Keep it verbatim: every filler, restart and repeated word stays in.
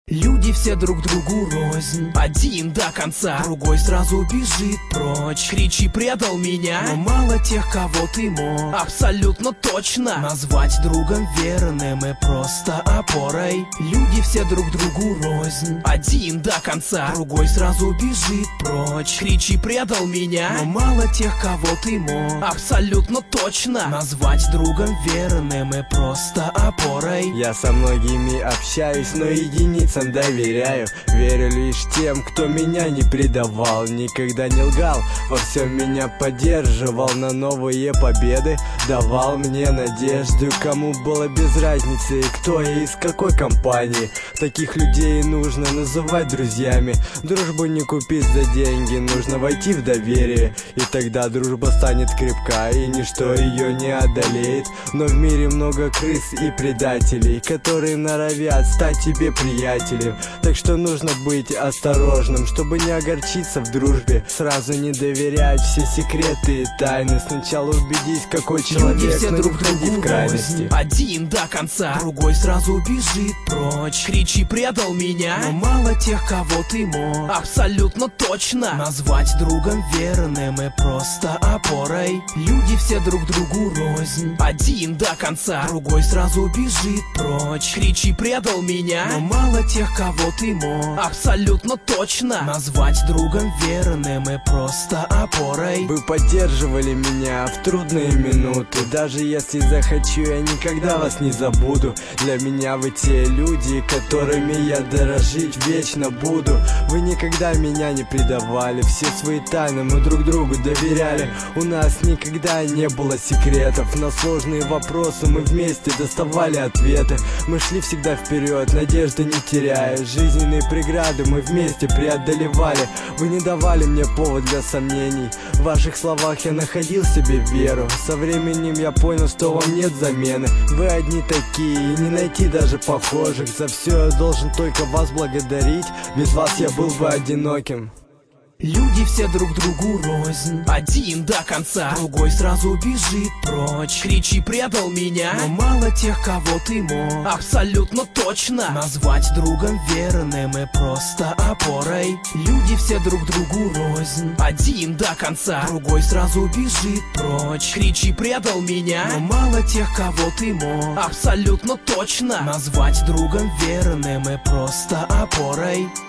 Люди все друг другу рознь, один до конца, другой сразу бежит прочь. Кричи, предал меня, но мало тех, кого ты мог абсолютно точно назвать другом верным и просто опорой. Люди все друг другу рознь, один до конца, другой сразу бежит прочь. Кричи, предал меня, но мало тех, кого ты мог абсолютно точно назвать другом верным и просто опорой. Я со многими общаюсь, но единицам доверяю. Верю лишь тем, кто меня не предавал, никогда не лгал, во всем меня поддерживал, на новые победы давал мне надежду. Кому было без разницы, кто и из какой компании, таких людей нужно называть друзьями. Дружбу не купить за деньги, нужно войти в доверие, и тогда дружба станет крепка, и ничто ее не одолеет. Но в мире много крыс и предателей, которые норовят стать тебе приятелем. Так что нужно быть осторожным, чтобы не огорчиться в дружбе. Сразу не доверять все секреты и тайны. Сначала убедись, какой человек, Люди все но друг не входи в крайности. Один до конца, другой сразу бежит прочь. Кричи, предал меня, но мало тех, кого ты мог абсолютно точно назвать другом верным и просто опорой. Люди все друг другу рознь, один до конца, другой сразу бежит прочь. Кричи, предал меня, но мало тех, кого ты мог абсолютно точно назвать другом верным и просто опорой. Вы поддерживали меня в трудные минуты, даже если захочу, я никогда вас не забуду. Для меня вы те люди, которыми я дорожить вечно буду. Вы никогда меня не предавали, все свои тайны мы друг другу доверяли. У нас никогда не было секретов, на сложные вопросы мы вместе доставали ответы. Мы шли всегда вперед, надежды не теряя, жизненные преграды мы вместе преодолевали. Вы не давали мне повод для сомнений, в ваших словах я находил себе веру. Со временем я понял, что вам нет замены. Вы одни такие, и не найти даже похожих. За все я должен только вас благодарить, без вас я был бы одиноким. Люди все друг другу рознь, один до конца, другой сразу бежит прочь. Кричи, предал меня, но мало тех, кого ты мог абсолютно точно назвать другом верным и просто опорой. Люди все друг другу рознь, один до конца, другой сразу бежит прочь. Кричи, предал меня, но мало тех, кого ты мог абсолютно точно назвать другом верным и просто опорой.